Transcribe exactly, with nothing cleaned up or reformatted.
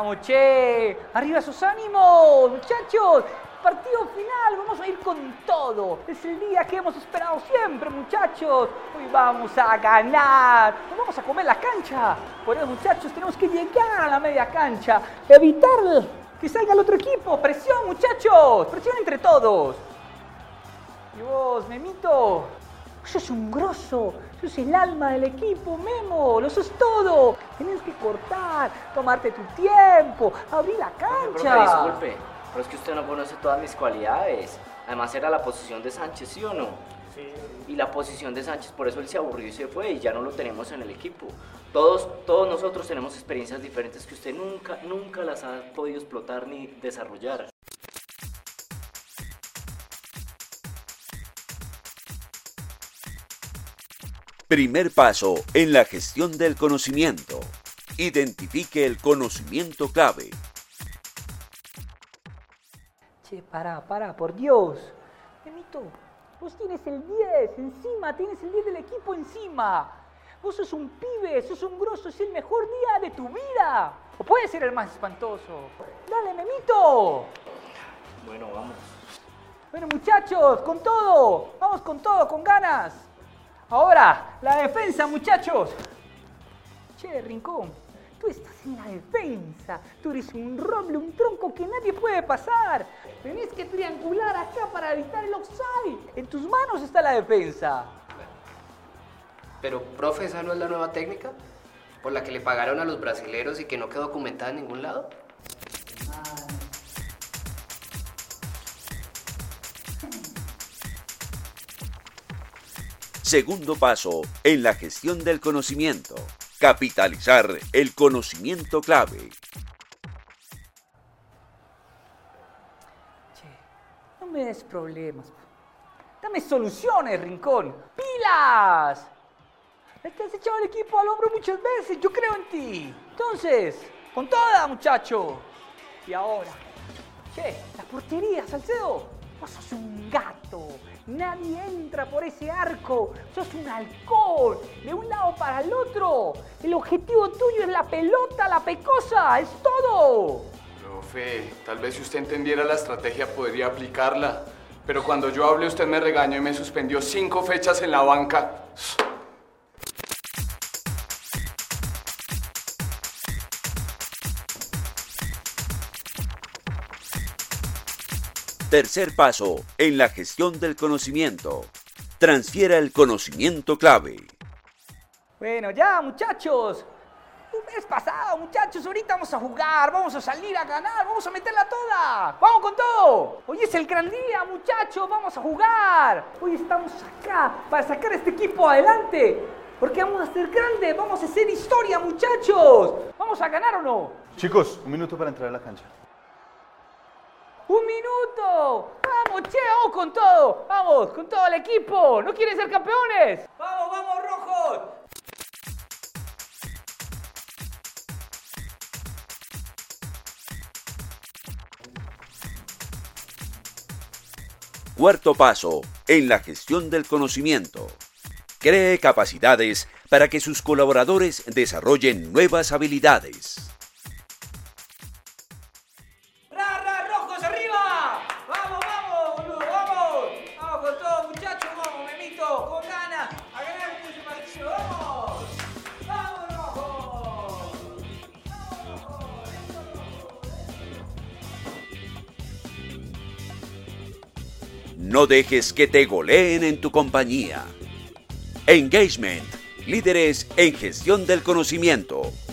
¡Vamos, che! ¡Arriba esos ánimos, muchachos! Partido final, vamos a ir con todo. Es el día que hemos esperado siempre, muchachos. Hoy vamos a ganar. Nos vamos a comer la cancha. Por eso, muchachos, tenemos que llegar a la media cancha. Evitar que salga el otro equipo. Presión, muchachos. Presión entre todos. Y vos, Memito, vos sos un grosso. Sos el alma del equipo, Memo. Lo sos todo. Tenés que cortar, tomarte tu tiempo, abrir la cancha. Profe, disculpe, pero es que usted no conoce todas mis cualidades. Además era la posición de Sánchez, ¿sí o no? Sí. Y la posición de Sánchez, por eso él se aburrió y se fue y ya no lo tenemos en el equipo. Todos, todos nosotros tenemos experiencias diferentes que usted nunca, nunca las ha podido explotar ni desarrollar. Primer paso en la gestión del conocimiento. Identifique el conocimiento clave. Che, pará, pará, por Dios. Memito, vos tienes el diez encima, tienes el diez del equipo encima. Vos sos un pibe, sos un grosso, es el mejor día de tu vida. O puede ser el más espantoso. Dale, Memito. Bueno, vamos. Bueno, muchachos, con todo. Vamos con todo, con ganas. Ahora, la defensa, muchachos. Che, Rincón, tú estás en la defensa. Tú eres un roble, un tronco que nadie puede pasar. Tenés que triangular acá para evitar el offside. En tus manos está la defensa. Pero, profe, ¿esa no es la nueva técnica? ¿Por la que le pagaron a los brasileros y que no quedó documentada en ningún lado? Segundo paso en la gestión del conocimiento. Capitalizar el conocimiento clave. Che, no me des problemas. Dame soluciones, Rincón. ¡Pilas! Te has echado el equipo al hombro muchas veces. Yo creo en ti. Entonces, con toda, muchacho. Y ahora, che, la portería, Salcedo. Vos sos un gato. Nadie entra por ese arco. Sos un halcón. De un lado para el otro. El objetivo tuyo es la pelota, la pecosa. Es todo. Profe, tal vez si usted entendiera la estrategia podría aplicarla. Pero cuando yo hablé usted me regañó y me suspendió cinco fechas en la banca. Tercer paso en la gestión del conocimiento. Transfiera el conocimiento clave. Bueno, ya, muchachos. Un mes pasado, muchachos. Ahorita vamos a jugar, vamos a salir a ganar, vamos a meterla toda. ¡Vamos con todo! Hoy es el gran día, muchachos. Vamos a jugar. Hoy estamos acá para sacar a este equipo adelante. Porque vamos a ser grandes, vamos a hacer historia, muchachos. ¿Vamos a ganar o no? Chicos, un minuto para entrar a la cancha. ¡Un minuto! ¡Vamos, che! ¡Vamos con todo! ¡Vamos, con todo el equipo! ¿No quieren ser campeones? ¡Vamos, vamos, rojos! Cuarto paso en la gestión del conocimiento. Cree capacidades para que sus colaboradores desarrollen nuevas habilidades. No dejes que te goleen en tu compañía. Engagement, líderes en gestión del conocimiento.